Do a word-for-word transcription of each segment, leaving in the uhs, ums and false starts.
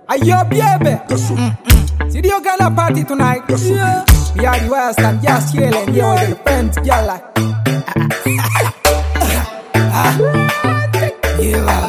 Ayo, baby. Mm-mm. See the girl party tonight. Yeah. We are the West and just chilling here with the friends, girl. Like. Iba,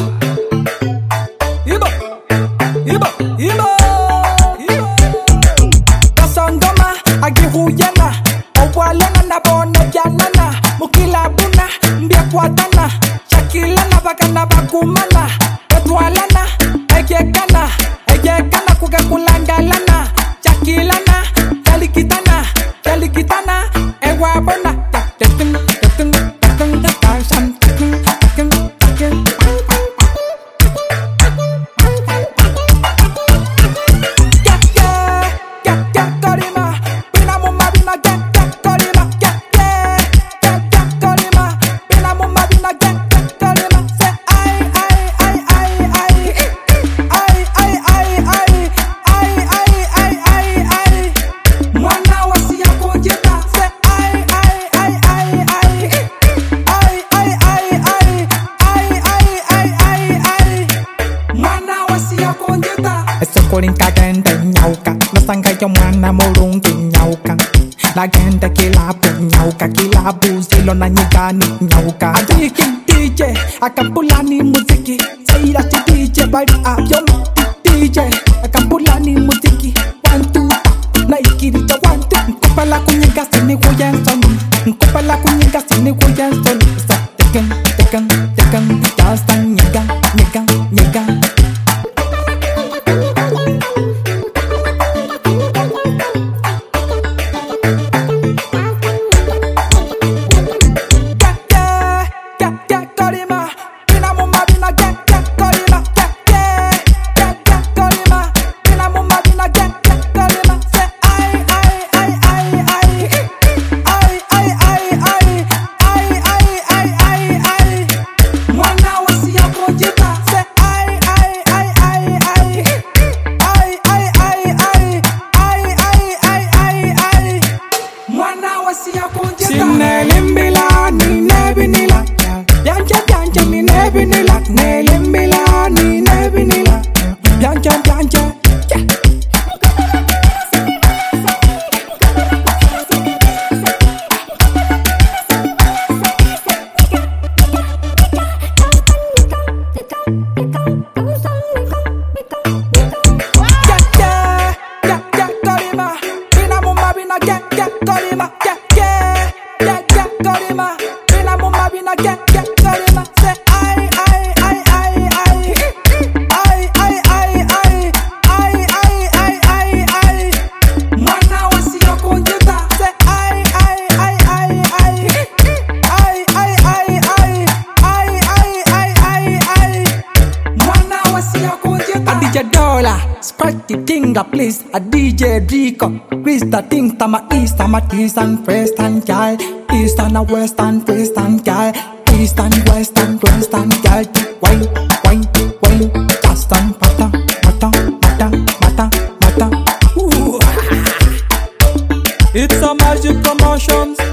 Iba, Iba, Iba, Iba. Kasangama, agihuyana, owalana na bona janana, mukila buna, mbia kwatana, shakilana bakana bakumana, etwalana, egekana, egekana kuga kulangalana, shakilana, kalikitana, kalikitana, ewa bona, tatin, tatin, tatin, tatin, tatin, tatin. Kolinka gende nyauka Nasanga yo mwana morungi nyauka La gende kilabu nyauka Kilabu zilo na nyigani nyauka Adiki D J Akapulani muziki Saira si D J Bari abyo D J Akapulani muziki One two Na ikirita one two Nkupala kunyiga sini huyenson Nkupala kunyiga sini huyenson Sa tekan tekan tekan Jasta nyiga nyiga nyiga Sinelimbila ni nebinila Bianca bianca ni nebinila Nelimbila ni nebinila Bianca bianca D J Dollar, spread the thing up please. A D J Rico, Chris the thing to my east, to my east and west and girl, east and west and west and girl, east and west and west and girl. Wine, wine, wine, just and pata, pata, pata, pata, pata. It's a magic promotions.